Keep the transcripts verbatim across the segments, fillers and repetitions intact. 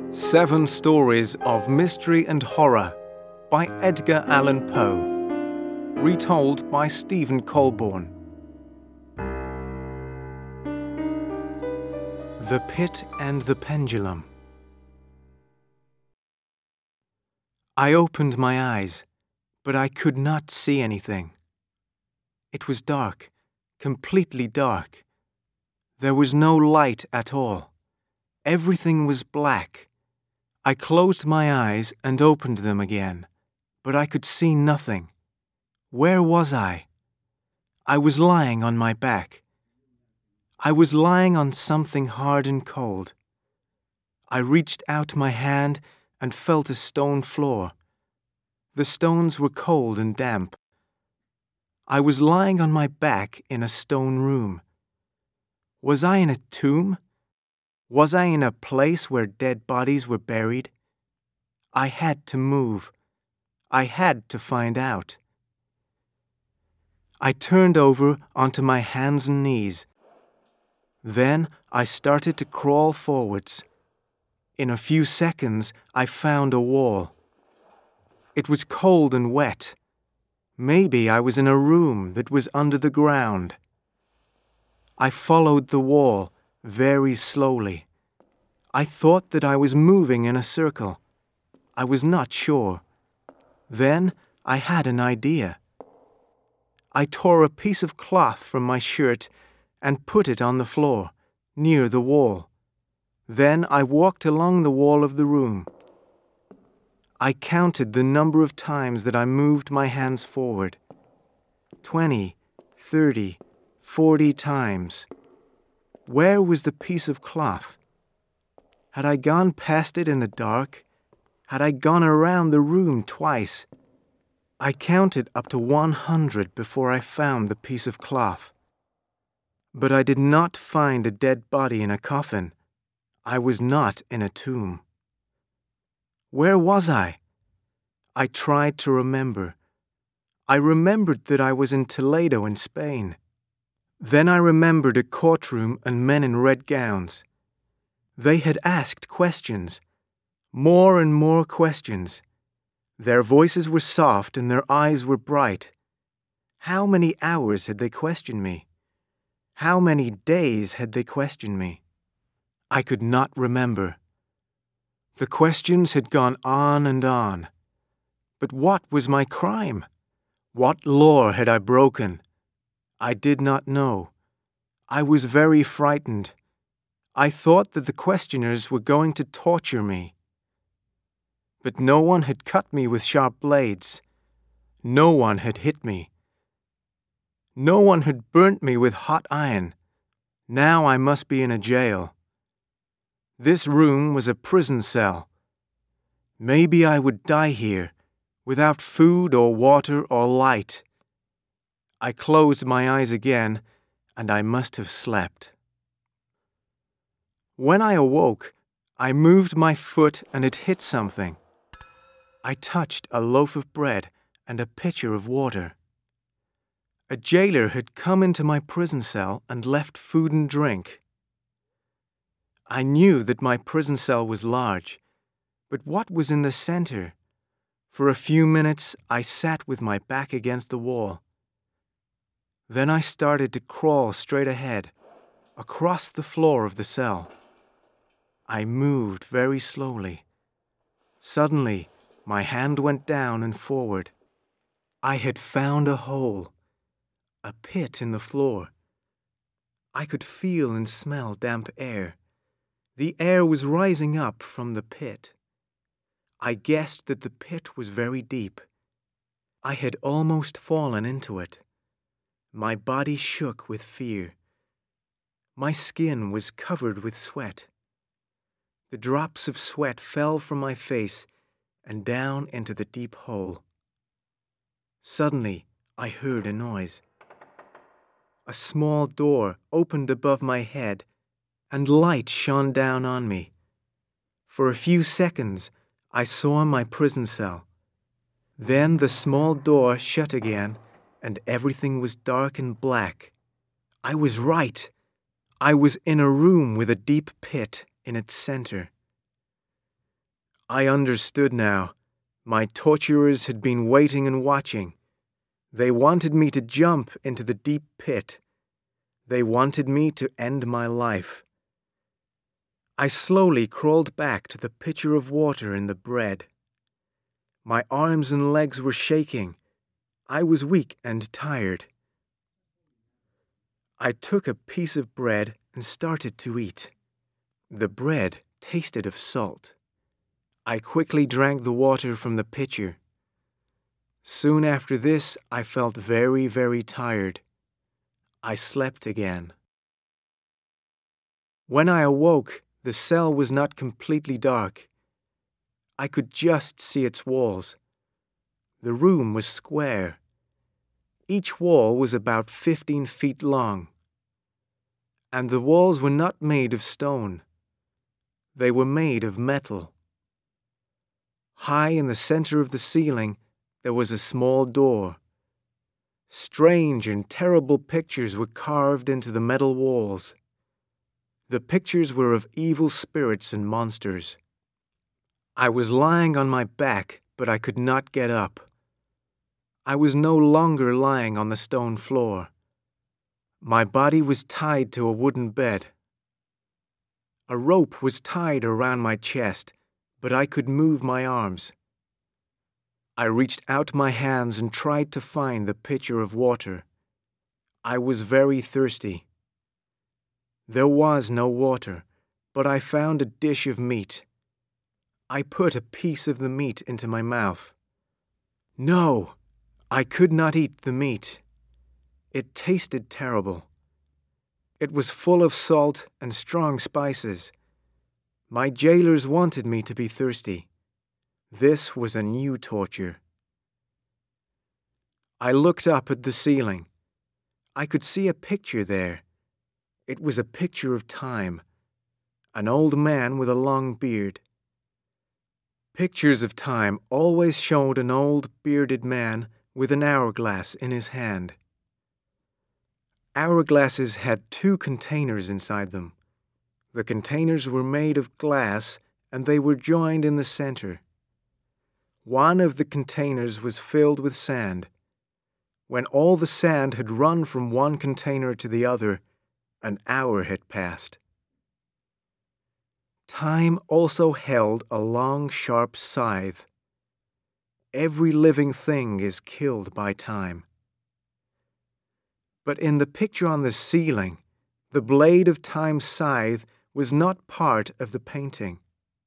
Seven Stories of Mystery and Horror by Edgar Allan Poe. Retold by Stephen Colborne. The Pit and the Pendulum. I opened my eyes, but I could not see anything. It was dark, completely dark. There was no light at all. Everything was black. I closed my eyes and opened them again, but I could see nothing. Where was I? I was lying on my back. I was lying on something hard and cold. I reached out my hand and felt a stone floor. The stones were cold and damp. I was lying on my back in a stone room. Was I in a tomb? Was I in a place where dead bodies were buried? I had to move. I had to find out. I turned over onto my hands and knees. Then I started to crawl forwards. In a few seconds, I found a wall. It was cold and wet. Maybe I was in a room that was under the ground. I followed the wall very slowly. I thought that I was moving in a circle. I was not sure. Then I had an idea. I tore a piece of cloth from my shirt and put it on the floor, near the wall. Then I walked along the wall of the room. I counted the number of times that I moved my hands forward. Twenty, thirty, forty times. Where was the piece of cloth? Had I gone past it in the dark? Had I gone around the room twice? I counted up to one hundred before I found the piece of cloth. But I did not find a dead body in a coffin. I was not in a tomb. Where was I? I tried to remember. I remembered that I was in Toledo in Spain. Then I remembered a courtroom and men in red gowns. They had asked questions, more and more questions. Their voices were soft and their eyes were bright. How many hours had they questioned me? How many days had they questioned me? I could not remember. The questions had gone on and on. But what was my crime? What law had I broken? I did not know. I was very frightened. I thought that the questioners were going to torture me. But no one had cut me with sharp blades. No one had hit me. No one had burnt me with hot iron. Now I must be in a jail. This room was a prison cell. Maybe I would die here, without food or water or light. I closed my eyes again, and I must have slept. When I awoke, I moved my foot and it hit something. I touched a loaf of bread and a pitcher of water. A jailer had come into my prison cell and left food and drink. I knew that my prison cell was large, but what was in the center? For a few minutes, I sat with my back against the wall. Then I started to crawl straight ahead, across the floor of the cell. I moved very slowly. Suddenly, my hand went down and forward. I had found a hole, a pit in the floor. I could feel and smell damp air. The air was rising up from the pit. I guessed that the pit was very deep. I had almost fallen into it. My body shook with fear. My skin was covered with sweat. The drops of sweat fell from my face and down into the deep hole. Suddenly, I heard a noise. A small door opened above my head, and light shone down on me. For a few seconds, I saw my prison cell. Then the small door shut again, and everything was dark and black. I was right. I was in a room with a deep pit in its center. I understood now. My torturers had been waiting and watching. They wanted me to jump into the deep pit. They wanted me to end my life. I slowly crawled back to the pitcher of water and the bread. My arms and legs were shaking. I was weak and tired. I took a piece of bread and started to eat. The bread tasted of salt. I quickly drank the water from the pitcher. Soon after this, I felt very, very tired. I slept again. When I awoke, the cell was not completely dark. I could just see its walls. The room was square. Each wall was about fifteen feet long. And the walls were not made of stone. They were made of metal. High in the center of the ceiling, there was a small door. Strange and terrible pictures were carved into the metal walls. The pictures were of evil spirits and monsters. I was lying on my back, but I could not get up. I was no longer lying on the stone floor. My body was tied to a wooden bed. A rope was tied around my chest, but I could move my arms. I reached out my hands and tried to find the pitcher of water. I was very thirsty. There was no water, but I found a dish of meat. I put a piece of the meat into my mouth. No, I could not eat the meat. It tasted terrible. It was full of salt and strong spices. My jailers wanted me to be thirsty. This was a new torture. I looked up at the ceiling. I could see a picture there. It was a picture of time, an old man with a long beard. Pictures of time always showed an old bearded man with an hourglass in his hand. Hourglasses had two containers inside them. The containers were made of glass and they were joined in the center. One of the containers was filled with sand. When all the sand had run from one container to the other, an hour had passed. Time also held a long, sharp scythe. Every living thing is killed by time. But in the picture on the ceiling, the blade of Time's scythe was not part of the painting.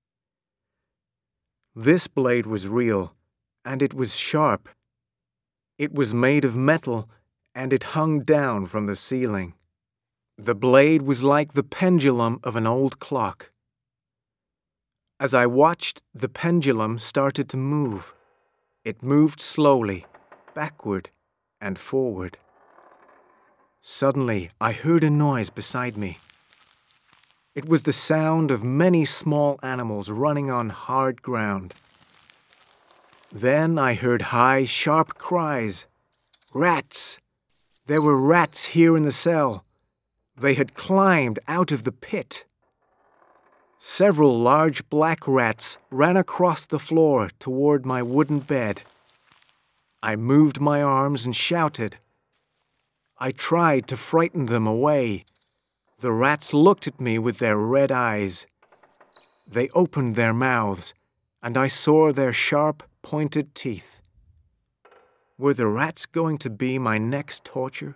This blade was real, and it was sharp. It was made of metal, and it hung down from the ceiling. The blade was like the pendulum of an old clock. As I watched, the pendulum started to move. It moved slowly, backward and forward. Suddenly, I heard a noise beside me. It was the sound of many small animals running on hard ground. Then I heard high, sharp cries. Rats! There were rats here in the cell. They had climbed out of the pit. Several large black rats ran across the floor toward my wooden bed. I moved my arms and shouted. I tried to frighten them away. The rats looked at me with their red eyes. They opened their mouths, and I saw their sharp, pointed teeth. Were the rats going to be my next torture?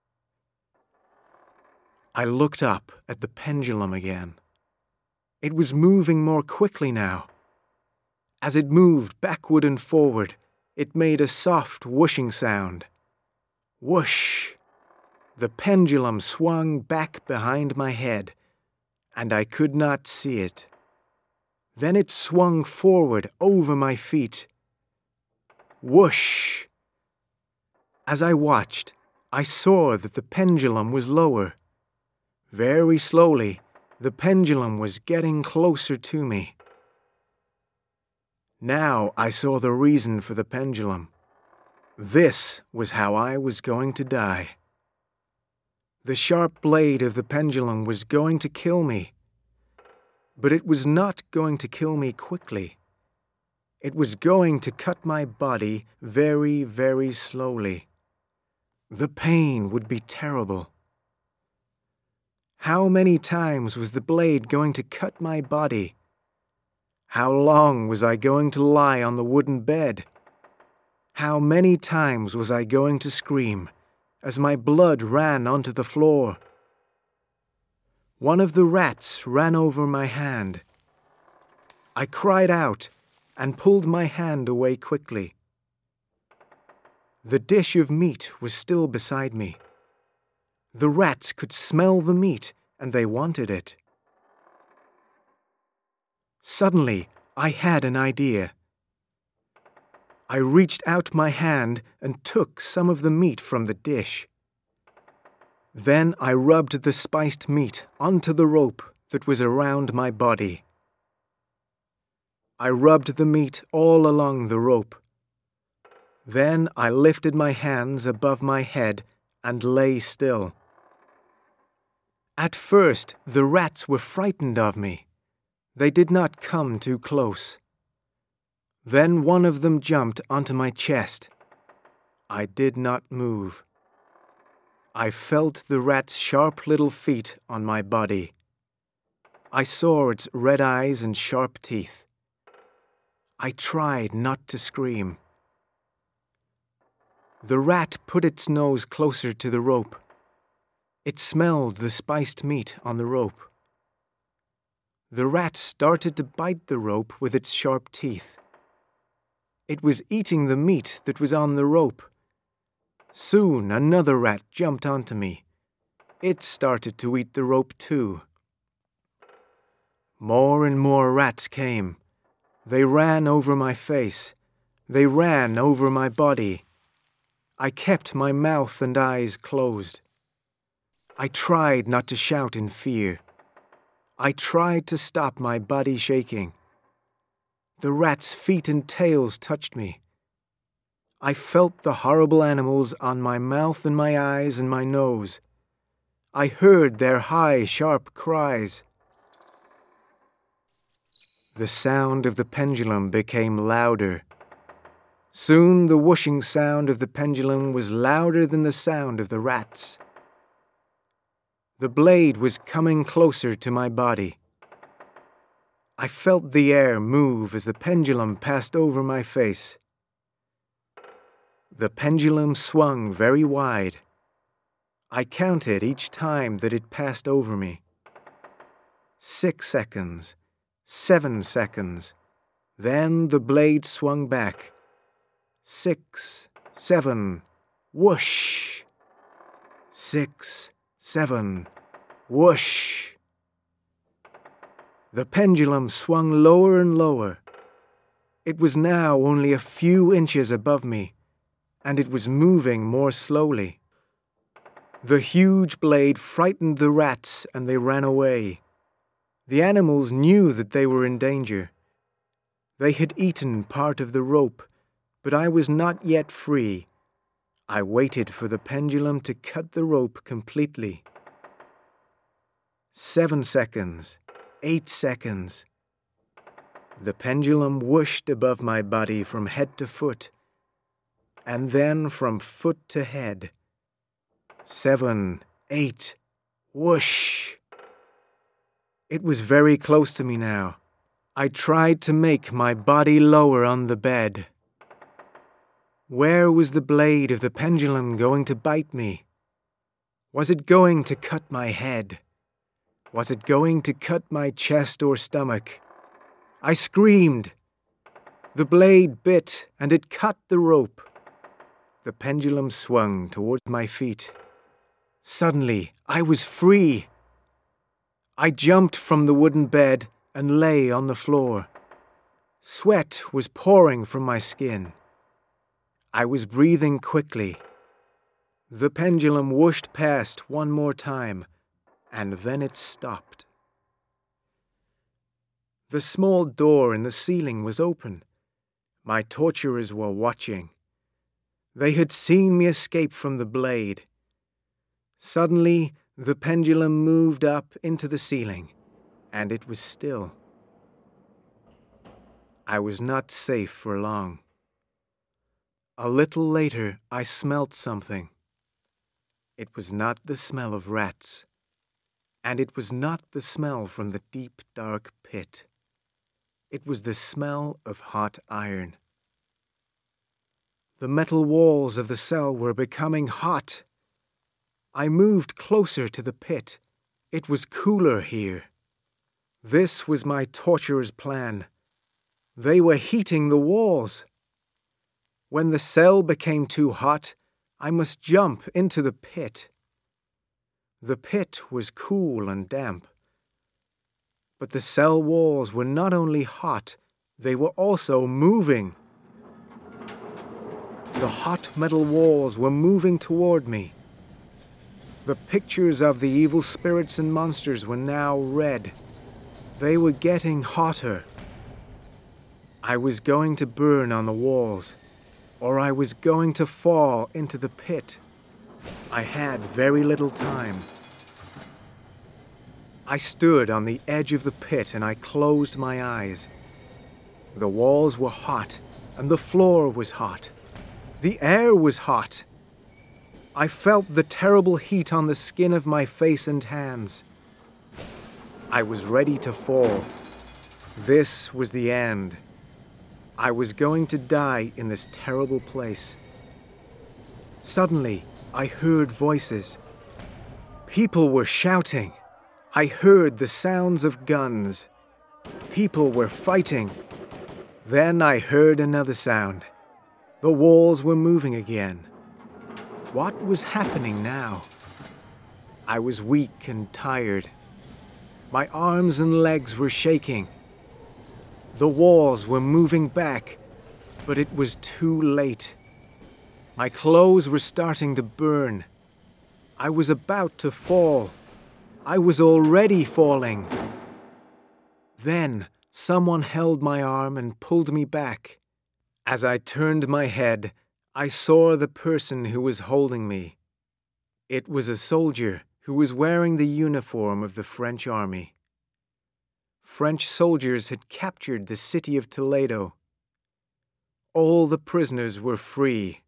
I looked up at the pendulum again. It was moving more quickly now. As it moved backward and forward, it made a soft whooshing sound. Whoosh! The pendulum swung back behind my head, and I could not see it. Then it swung forward over my feet. Whoosh! As I watched, I saw that the pendulum was lower. Very slowly, the pendulum was getting closer to me. Now I saw the reason for the pendulum. This was how I was going to die. The sharp blade of the pendulum was going to kill me. But it was not going to kill me quickly. It was going to cut my body very, very slowly. The pain would be terrible. How many times was the blade going to cut my body? How long was I going to lie on the wooden bed? How many times was I going to scream as my blood ran onto the floor? One of the rats ran over my hand. I cried out and pulled my hand away quickly. The dish of meat was still beside me. The rats could smell the meat and they wanted it. Suddenly, I had an idea. I reached out my hand and took some of the meat from the dish. Then I rubbed the spiced meat onto the rope that was around my body. I rubbed the meat all along the rope. Then I lifted my hands above my head and lay still. At first, the rats were frightened of me. They did not come too close. Then one of them jumped onto my chest. I did not move. I felt the rat's sharp little feet on my body. I saw its red eyes and sharp teeth. I tried not to scream. The rat put its nose closer to the rope. It smelled the spiced meat on the rope. The rat started to bite the rope with its sharp teeth. It was eating the meat that was on the rope. Soon another rat jumped onto me. It started to eat the rope too. More and more rats came. They ran over my face. They ran over my body. I kept my mouth and eyes closed. I tried not to shout in fear. I tried to stop my body shaking. The rats' feet and tails touched me. I felt the horrible animals on my mouth and my eyes and my nose. I heard their high, sharp cries. The sound of the pendulum became louder. Soon the whooshing sound of the pendulum was louder than the sound of the rats. The blade was coming closer to my body. I felt the air move as the pendulum passed over my face. The pendulum swung very wide. I counted each time that it passed over me. Six seconds, seven seconds. Then the blade swung back. Six, seven, whoosh. Six, seven, whoosh. The pendulum swung lower and lower. It was now only a few inches above me, and it was moving more slowly. The huge blade frightened the rats, and they ran away. The animals knew that they were in danger. They had eaten part of the rope, but I was not yet free. I waited for the pendulum to cut the rope completely. Seven seconds, eight seconds. The pendulum whooshed above my body from head to foot, and then from foot to head. Seven, eight, whoosh. It was very close to me now. I tried to make my body lower on the bed. Where was the blade of the pendulum going to bite me? Was it going to cut my head? Was it going to cut my chest or stomach? I screamed. The blade bit and it cut the rope. The pendulum swung toward my feet. Suddenly, I was free. I jumped from the wooden bed and lay on the floor. Sweat was pouring from my skin. I was breathing quickly. The pendulum whooshed past one more time, and then it stopped. The small door in the ceiling was open. My torturers were watching. They had seen me escape from the blade. Suddenly, the pendulum moved up into the ceiling, and it was still. I was not safe for long. A little later, I smelt something. It was not the smell of rats, and it was not the smell from the deep, dark pit. It was the smell of hot iron. The metal walls of the cell were becoming hot. I moved closer to the pit. It was cooler here. This was my torturer's plan. They were heating the walls. When the cell became too hot, I must jump into the pit. The pit was cool and damp. But the cell walls were not only hot, they were also moving. The hot metal walls were moving toward me. The pictures of the evil spirits and monsters were now red. They were getting hotter. I was going to burn on the walls, or I was going to fall into the pit. I had very little time. I stood on the edge of the pit and I closed my eyes. The walls were hot and the floor was hot. The air was hot. I felt the terrible heat on the skin of my face and hands. I was ready to fall. This was the end. I was going to die in this terrible place. Suddenly, I heard voices. People were shouting. I heard the sounds of guns. People were fighting. Then I heard another sound. The walls were moving again. What was happening now? I was weak and tired. My arms and legs were shaking. The walls were moving back, but it was too late. My clothes were starting to burn. I was about to fall. I was already falling. Then someone held my arm and pulled me back. As I turned my head, I saw the person who was holding me. It was a soldier who was wearing the uniform of the French army. French soldiers had captured the city of Toledo. All the prisoners were free.